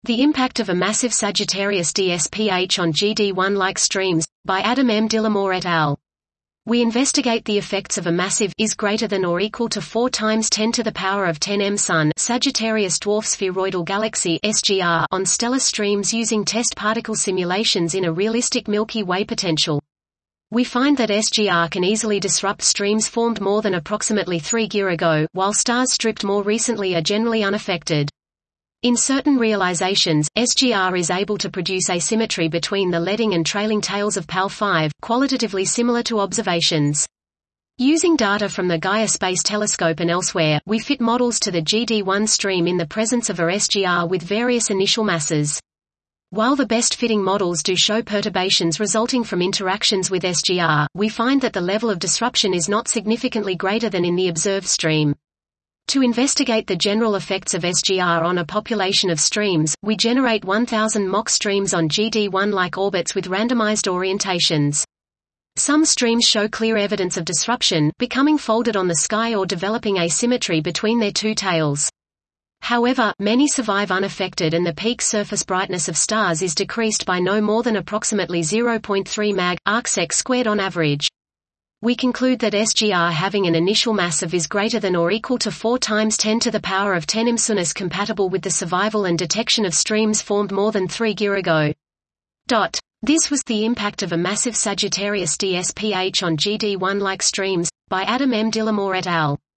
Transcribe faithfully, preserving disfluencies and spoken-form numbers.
The Impact of a Massive Sagittarius D S P H on G D one-like Streams, by Adam M. Dillamore et al. We investigate the effects of a massive is greater than or equal to four times ten to the power of ten M Sun Sagittarius dwarf spheroidal galaxy S G R on stellar streams using test particle simulations in a realistic Milky Way potential. We find that S G R can easily disrupt streams formed more than approximately three years ago, while stars stripped more recently are generally unaffected. In certain realizations, S G R is able to produce asymmetry between the leading and trailing tails of P A L five, qualitatively similar to observations. Using data from the Gaia Space Telescope and elsewhere, we fit models to the G D one stream in the presence of a S G R with various initial masses. While the best-fitting models do show perturbations resulting from interactions with S G R, we find that the level of disruption is not significantly greater than in the observed stream. To investigate the general effects of S G R on a population of streams, we generate one thousand mock streams on G D one-like orbits with randomized orientations. Some streams show clear evidence of disruption, becoming folded on the sky or developing asymmetry between their two tails. However, many survive unaffected and the peak surface brightness of stars is decreased by no more than approximately zero point three mag, arcsec squared on average. We conclude that S G R having an initial mass of is greater than or equal to four times ten to the power of ten M Sun is compatible with the survival and detection of streams formed more than three years ago. Dot. This was The Impact of a Massive Sagittarius D S P H on G D one-like Streams, by Adam M. Dillamore et al.